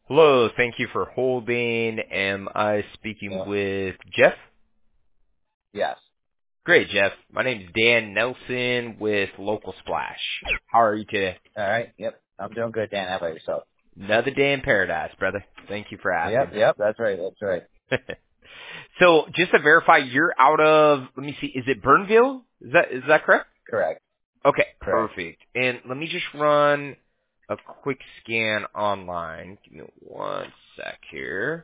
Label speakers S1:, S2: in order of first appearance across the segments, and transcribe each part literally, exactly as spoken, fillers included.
S1: Hello, thank you for holding. Am I speaking
S2: Yeah.
S1: with Jeff?
S2: Yes.
S1: Great, Jeff. My name is Dan Nelson with Local Splash. How are you today?
S2: All right. Yep. I'm doing good, Dan. How about yourself?
S1: Another day in paradise, brother. Thank you for
S2: Yep.
S1: asking.
S2: Yep. That's right. That's right.
S1: So, just to verify, you're out of, let me see, is it Burnville? Is that is that correct?
S2: Correct.
S1: Okay,
S2: Correct.
S1: perfect. And let me just run a quick scan online. Give me one sec here.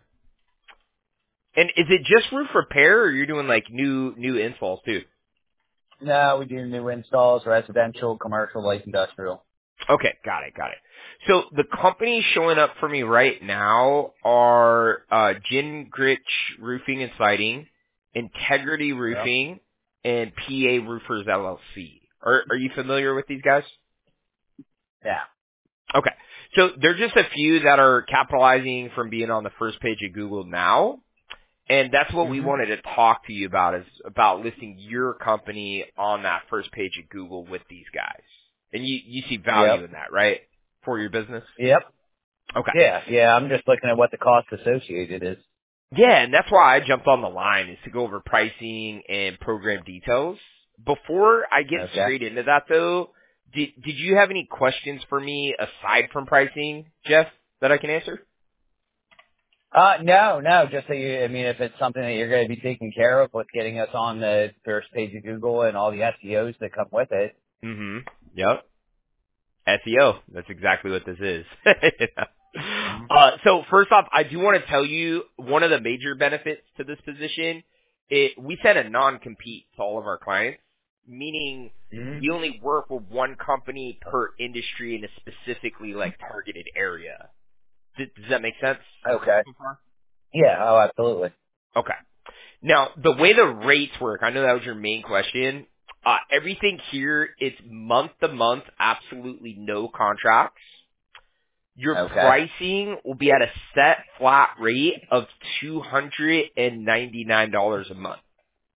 S1: And is it just roof repair, or you're doing like new new installs too?
S2: No, we do new installs, residential, commercial, light industrial.
S1: Okay, got it, got it. So the companies showing up for me right now are uh, Gingrich Roofing and Siding, Integrity
S2: Yep.
S1: Roofing, and P A Roofers L L C. Are are you familiar with these guys?
S2: Yeah.
S1: Okay, so there's just a few that are capitalizing from being on the first page of Google now. And that's what we
S2: hmm
S1: wanted to talk to you about, is about listing your company on that first page of Google with these guys. And you, you see value
S2: Yep.
S1: in that, right? For your business?
S2: Yep.
S1: Okay.
S2: Yeah. Yeah. I'm just looking at what the cost associated is.
S1: Yeah, and that's why I jumped on the line, is to go over pricing and program details. Before I get
S2: Okay.
S1: straight into that though, did, did you have any questions for me aside from pricing, Jeff, that I can answer?
S2: Uh, no, no, just that you, I mean, if it's something that you're going to be taking care of with getting us on the first page of Google and all the S E Os that come with it.
S1: Mm-hmm. Yep. S E O. That's exactly what this is.
S2: hmm
S1: uh, so first off, I do want to tell you one of the major benefits to this position. It, we set a non-compete to all of our clients, meaning
S2: hmm
S1: we only work with one company per industry in a specifically like targeted area. Does, does that make sense
S2: Okay.
S1: so far?
S2: Yeah. Oh, absolutely.
S1: Okay. Now, the way the rates work, I know that was your main question. Uh, everything here is month to month, absolutely no contracts. Your
S2: Okay.
S1: pricing will be at a set flat rate of two hundred ninety-nine dollars a month.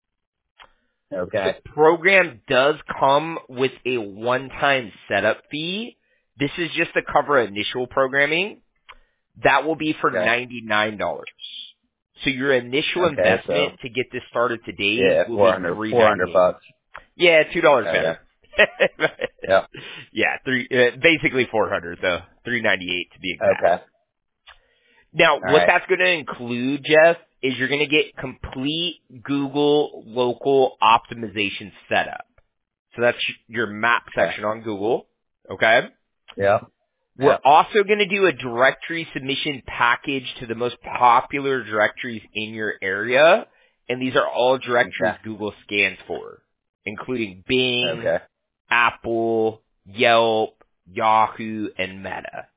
S1: The
S2: Okay.
S1: program does come with a one-time setup fee. This is just to cover initial programming. That will be for
S2: Okay.
S1: ninety-nine dollars. So your initial
S2: Okay.
S1: investment
S2: So
S1: to get this started today
S2: yeah,
S1: will
S2: four
S1: be
S2: hundred,
S1: three
S2: four hundred
S1: ninety-eight.
S2: bucks.
S1: Yeah, two dollars
S2: Okay.
S1: better.
S2: Yep.
S1: yeah, three uh, basically four hundred though, three ninety-eight to be exact.
S2: Okay.
S1: Now,
S2: All
S1: what
S2: right.
S1: that's going to include, Jeff, is you're going to get complete Google local optimization setup. So that's your map
S2: Okay.
S1: section on Google. Okay.
S2: Yep.
S1: We're
S2: Yep.
S1: also going to do a directory submission package to the most popular directories in your area. And these are all directories
S2: Okay.
S1: Google scans for, including Bing,
S2: Okay.
S1: Apple, Yelp, Yahoo, and Meta.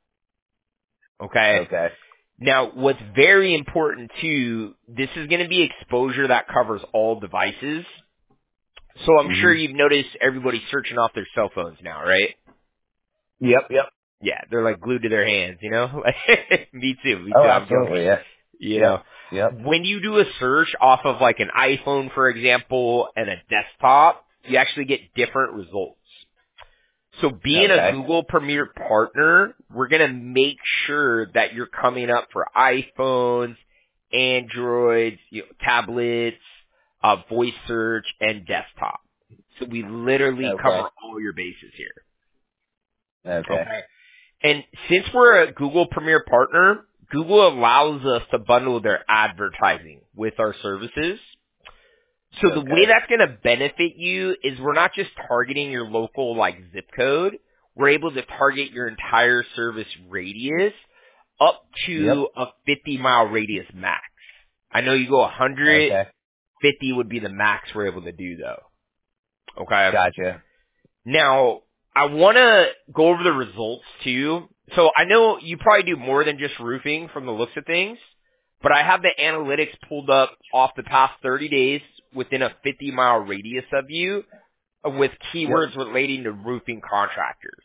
S1: Okay.
S2: Okay.
S1: Now, what's very important too, this is going to be exposure that covers all devices. So I'm sure
S2: Mhm.
S1: you've noticed everybody's searching off their cell phones now, right?
S2: Yep. Yep.
S1: Yeah, they're like glued to their hands, you know? me too, me
S2: Oh,
S1: too, I'm
S2: absolutely.
S1: guilty.
S2: Yeah.
S1: You know,
S2: Yep. Yep.
S1: when you do a search off of like an iPhone, for example, and a desktop, you actually get different results. So being a
S2: Okay.
S1: Google Premier partner, we're going to make sure that you're coming up for iPhones, Androids, you know, tablets, uh, voice search, and desktop. So we literally
S2: Okay.
S1: cover all your bases here.
S2: Okay.
S1: Okay. And since we're a Google Premier partner, Google allows us to bundle their advertising with our services. So the way
S2: Okay.
S1: that's going to benefit you is we're not just targeting your local like zip code. We're able to target your entire service radius up
S2: Yep.
S1: to a fifty mile radius max. I know you go one hundred,
S2: Okay.
S1: fifty would be the max we're able to do though. Okay.
S2: Gotcha.
S1: Now, I want to go over the results too. So I know you probably do more than just roofing from the looks of things, but I have the analytics pulled up off the past thirty days within a fifty mile radius of you uh, with
S2: Yep.
S1: keywords relating to roofing contractors.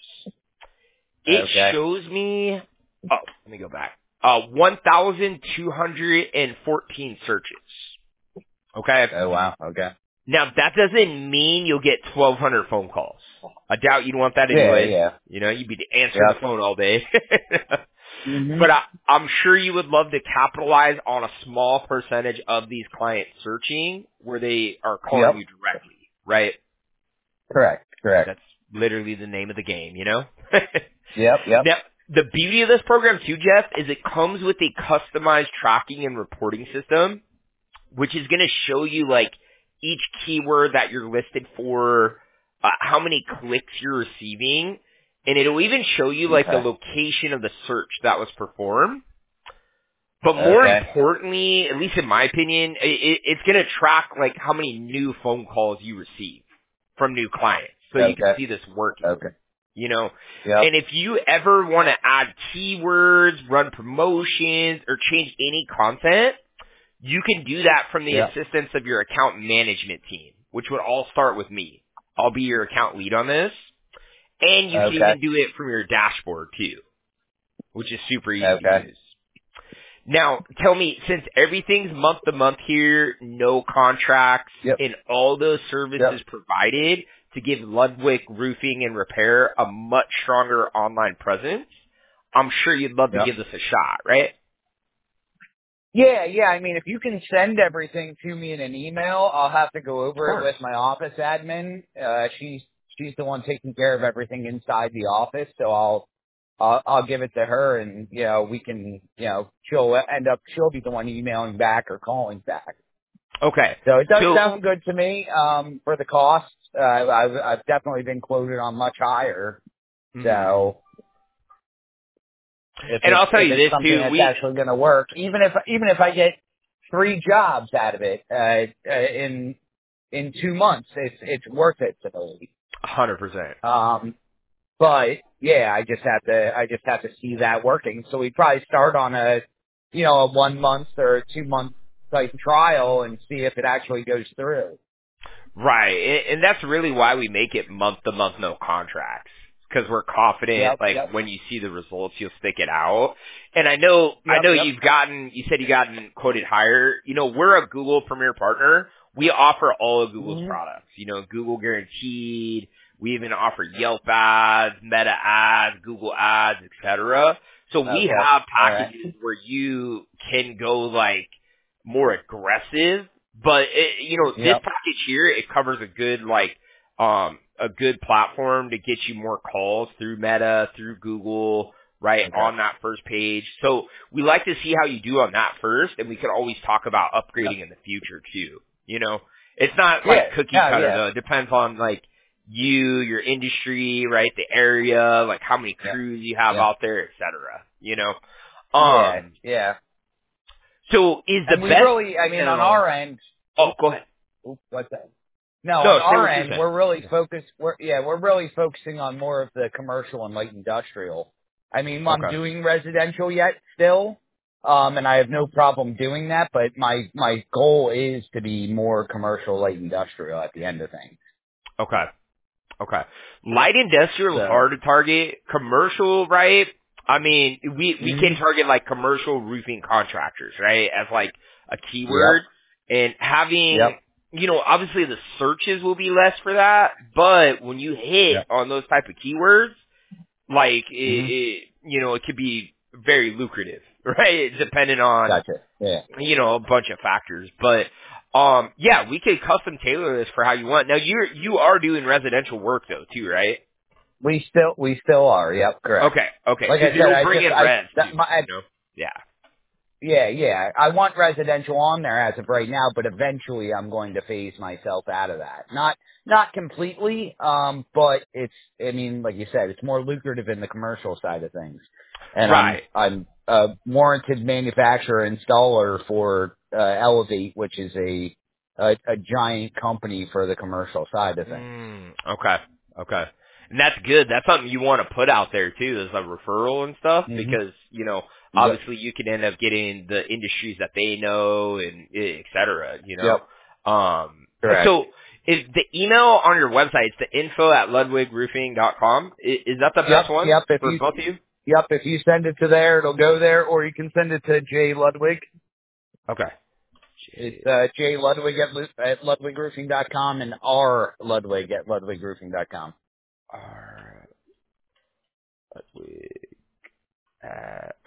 S1: It
S2: Okay.
S1: shows me, oh, let me go back, uh, one thousand two hundred fourteen searches. Okay.
S2: Oh wow. Okay.
S1: Now, that doesn't mean you'll get twelve hundred phone calls. I doubt you'd want that
S2: Yeah.
S1: anyways.
S2: Yeah.
S1: You know, you'd be answering the
S2: Yep.
S1: phone all day.
S2: Mm-hmm.
S1: But I, I'm sure you would love to capitalize on a small percentage of these clients searching where they are calling
S2: Yep.
S1: you directly, right?
S2: Correct. Correct.
S1: That's literally the name of the game, you know?
S2: Yep. Yep.
S1: Now, the beauty of this program too, Jeff, is it comes with a customized tracking and reporting system, which is going to show you like each keyword that you're listed for, uh, how many clicks you're receiving, and it'll even show you like the
S2: Okay.
S1: location of the search that was performed. But more
S2: Okay.
S1: importantly, at least in my opinion, it, it's going to track like how many new phone calls you receive from new clients, so you can
S2: Okay.
S1: see this working.
S2: Okay.
S1: You know,
S2: Yep.
S1: and if you ever want to add keywords, run promotions, or change any content, you can do that from the
S2: Yep.
S1: assistance of your account management team, which would all start with me. I'll be your account lead on this. And you can
S2: Okay.
S1: even do it from your dashboard too, which is super easy
S2: Okay.
S1: to use. Now, tell me, since everything's month to month here, no contracts,
S2: Yep.
S1: and all those services
S2: Yep.
S1: provided to give Ludwig Roofing and Repair a much stronger online presence, I'm sure you'd love to
S2: Yep.
S1: give this a shot, right?
S2: Yeah, yeah. I mean, if you can send everything to me in an email, I'll have to go
S1: Of
S2: over it
S1: course.
S2: with my office admin. Uh, she's she's the one taking care of everything inside the office, so I'll I'll, I'll give it to her, and you know we can you know she'll end up she'll be the one emailing back or calling back.
S1: Okay.
S2: So it does
S1: So,
S2: sound good to me. Um, for the cost, uh, I've I've definitely been quoted on much higher.
S1: mhm.
S2: So if
S1: And
S2: it's
S1: I'll tell
S2: if
S1: you
S2: it's
S1: this
S2: something
S1: too,
S2: that's
S1: we,
S2: actually going to work, even if even if I get three jobs out of it uh, uh, in in two months, it's it's worth it to me.
S1: one hundred percent.
S2: Um, but yeah, I just have to I just have to see that working. So we probably start on a you know a one month or a two month type trial and see if it actually goes through.
S1: Right, and, and that's really why we make it month to month, no contracts, because we're confident.
S2: Yep,
S1: Like
S2: yep,
S1: when you see the results, you'll stick it out. And I know, I
S2: yep,
S1: know
S2: yep.
S1: you've gotten. You said you gotten quoted higher. You know, we're a Google Premier Partner. We offer all of Google's
S2: Mm-hmm.
S1: products. You know, Google Guaranteed. We even offer Yelp ads, Meta ads, Google ads, et cetera. So we
S2: Okay,
S1: have
S2: all right.
S1: packages where you can go like more aggressive. But it, you know, this
S2: Yep,
S1: package here, it covers a good like um a good platform to get you more calls through Meta, through Google, right,
S2: okay.
S1: on that first page. So we like to see how you do on that first, and we can always talk about
S2: Yep.
S1: upgrading in the future too. You know, it's not
S2: Yeah,
S1: like cookie
S2: yeah,
S1: cutter
S2: yeah,
S1: though. It depends on like you, your industry, right, the area, like how many
S2: yeah,
S1: crews you have
S2: yeah,
S1: out there, et cetera. You know,
S2: yeah,
S1: um.
S2: yeah.
S1: So is the
S2: And we
S1: best
S2: really, I mean, on
S1: email?
S2: our end,
S1: Oh, go ahead.
S2: oop, what's that? No, on
S1: No, say
S2: our
S1: what you're
S2: end,
S1: saying.
S2: we're really focused. We're yeah, we're really focusing on more of the commercial and light industrial. I mean, I'm
S1: Okay.
S2: doing residential yet still, um, and I have no problem doing that. But my my goal is to be more commercial, light industrial at the end of things.
S1: Okay. Okay. Light industrial is
S2: So,
S1: hard to target. Commercial, right? I mean, we we
S2: hmm
S1: can target like commercial roofing contractors, right? As like a keyword,
S2: yep,
S1: and having,
S2: yep,
S1: you know, obviously the searches will be less for that, but when you hit
S2: yep.
S1: on those type of keywords, like it,
S2: hmm
S1: it you know, it could be very lucrative, right? Depending on
S2: Gotcha. Yeah.
S1: you know, a bunch of factors. But um yeah, we could custom tailor this for how you want. Now you're you are doing residential work though too, right?
S2: We still we still are. Yep, correct.
S1: Okay, okay.
S2: Like I
S1: Because
S2: said,
S1: it'll
S2: I
S1: bring
S2: just
S1: in
S2: I
S1: res
S2: that,
S1: too,
S2: my
S1: you know? Yeah.
S2: Yeah, yeah. I want residential on there as of right now, but eventually I'm going to phase myself out of that. Not not completely, um, but it's I mean, like you said, it's more lucrative in the commercial side of things. And I'm
S1: Right.
S2: I'm a warranted manufacturer installer for uh, Elevate, which is a, a a giant company for the commercial side of things.
S1: Mm, okay. Okay. And that's good. That's something you want to put out there too, as a referral and stuff,
S2: hmm
S1: because, you know,
S2: Yep.
S1: obviously you can end up getting the industries that they know and et cetera, you know.
S2: Yep.
S1: Um,
S2: Correct.
S1: so is the email on your website, it's the info at ludwig roofing dot com. Is, is that the
S2: Yep.
S1: best one
S2: Yep. If
S1: for
S2: you
S1: both of you?
S2: Yep. If you send it to there, it'll go there, or you can send it to Jay Ludwig.
S1: Okay.
S2: It's uh, J Ludwig at, Lu- at ludwig roofing dot com and R Ludwig at ludwig roofing dot com.
S1: Alright. Ludwig. Uh, okay.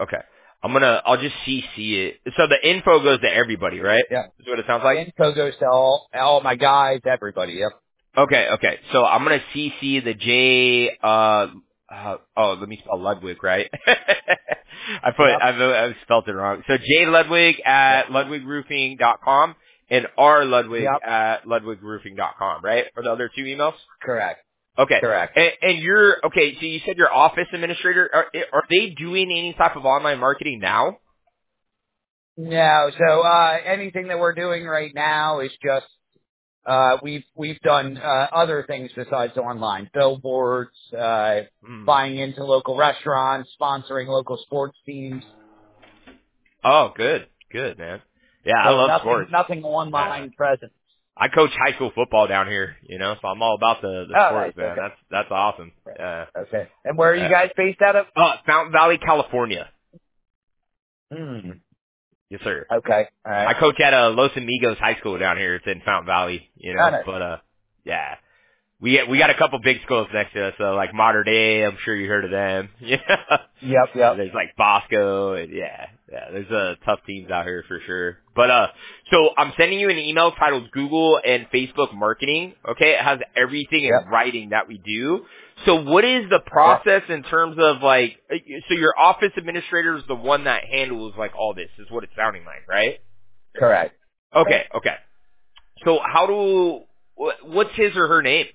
S1: Okay. I'm gonna, I'll just C C it. So the info goes to everybody, right?
S2: Yeah.
S1: Is what it sounds like?
S2: Info goes to all, all my guys, everybody. Yep.
S1: Okay, okay. So I'm gonna C C the J, uh, uh oh, let me spell Ludwig, right? I put,
S2: Yep.
S1: I've, I've spelled it wrong. So J Ludwig at
S2: Yep.
S1: ludwig roofing dot com and R Ludwig
S2: Yep.
S1: at ludwig roofing dot com, right? Are the other two emails?
S2: Correct.
S1: Okay.
S2: Correct.
S1: And, and you're, okay, so you said your office administrator, are, are they doing any type of online marketing now?
S2: No, so uh anything that we're doing right now is just uh we've we've done uh other things besides online. Billboards, uh
S1: Hmm.
S2: buying into local restaurants, sponsoring local sports teams.
S1: Oh, good. Good, man. Yeah, I
S2: So
S1: love
S2: nothing
S1: sports.
S2: nothing
S1: Yeah.
S2: online present.
S1: I coach high school football down here, you know, so I'm all about the the
S2: Oh nice,
S1: sports, man.
S2: okay.
S1: That's that's awesome. Yeah.
S2: Okay. And where are you
S1: Yeah.
S2: guys based out of?
S1: Oh, Fountain Valley, California.
S2: Hmm.
S1: Yes, sir.
S2: Okay. All right.
S1: I coach at uh, Los Amigos High School down here. It's in Fountain Valley, you
S2: Oh,
S1: know,
S2: nice.
S1: but uh, yeah. We got, we got a couple big schools next to us, so like Mater Dei, I'm sure you heard of them. Yeah.
S2: Yep,
S1: Uh,
S2: yep.
S1: there's like Bosco, and yeah, yeah, there's uh, tough teams out here for sure. But uh, so I'm sending you an email titled Google and Facebook Marketing. Okay, it has everything in
S2: Yep.
S1: writing that we do. So what is the
S2: Yep.
S1: process in terms of like, uh, so your office administrator is the one that handles like all this, is what it's sounding like, right?
S2: Correct.
S1: Okay, okay. So how do, wh- what's his or her name?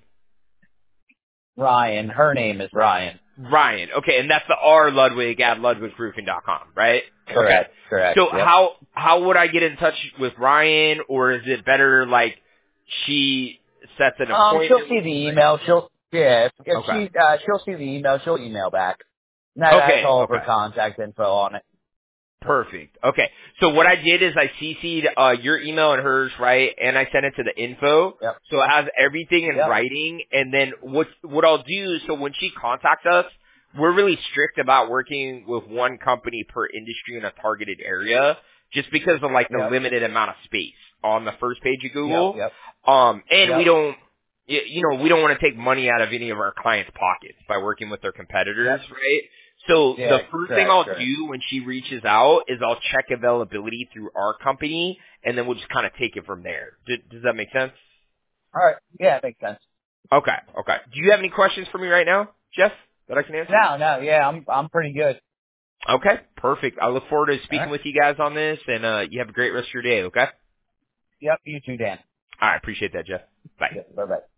S2: Ryan. Her name is Ryan.
S1: Ryan. Okay, and that's the R Ludwig at ludwig roofing dot com, right? Okay.
S2: Correct. Correct.
S1: So
S2: Yep.
S1: how how would I get in touch with Ryan, or is it better like she sets an
S2: Um, she'll
S1: appointment?
S2: see the email. She'll yeah. If, if
S1: Okay.
S2: she uh, she'll see the email. She'll email back. And that has
S1: Okay.
S2: all of her
S1: Okay.
S2: contact info on it.
S1: Perfect. Okay. So what I did is I C C'd uh, your email and hers, right? And I sent it to the info.
S2: Yep.
S1: So it has everything in
S2: Yep.
S1: writing. And then what what I'll do, so when she contacts us, we're really strict about working with one company per industry in a targeted area, just because of like the
S2: Yep.
S1: limited amount of space on the first page of
S2: Yep.
S1: Google.
S2: Yep.
S1: Um, and we
S2: Yep.
S1: don't, y- you know, we don't want to take money out of any of our clients' pockets by working with their competitors,
S2: Yep.
S1: right? So the
S2: Yeah.
S1: first thing
S2: Correct.
S1: I'll
S2: Correct.
S1: do when she reaches out is I'll check availability through our company, and then we'll just kind of take it from there. D- does that make sense?
S2: All right. Yeah, it makes sense.
S1: Okay, okay. Do you have any questions for me right now, Jeff, that I can answer?
S2: No, no. Yeah, I'm I'm pretty good.
S1: Okay, perfect. I look forward to
S2: All
S1: speaking
S2: right.
S1: with you guys on this, and uh, you have a great rest of your day, okay?
S2: Yep. You too, Dan.
S1: All right, appreciate that, Jeff. Bye.
S2: Yep. Bye bye.